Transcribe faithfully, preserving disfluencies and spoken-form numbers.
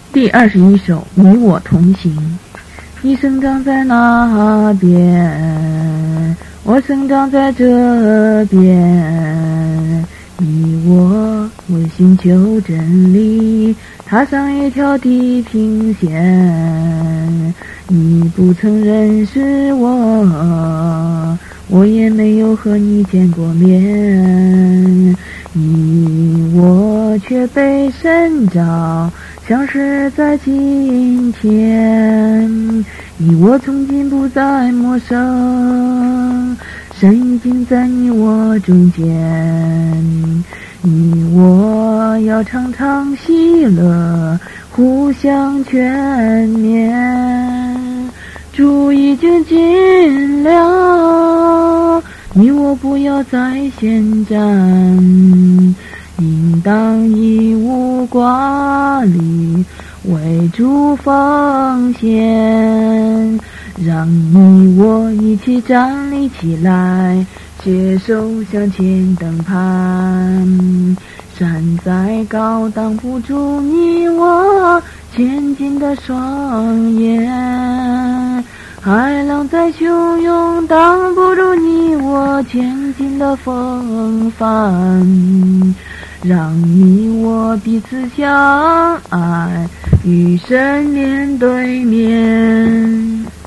第二十一首，你我同行。你生长在那边，我生长在这边，你我为寻求真理，踏上一条地平线。你不曾认识我，我也没有和你见过面，你我却被神召，像是在今天。你我从今不再陌生，神已经在你我中间。你我要常常喜乐，互相劝勉，主已经尽了，你我不要再先战，应当义无挂虑，为主奉献，让你我一起站立起来，携手向前登攀。山在高挡不住你我前进的双眼，海浪在汹涌挡不住你我前进的风帆。让你我彼此相爱，与神面对面。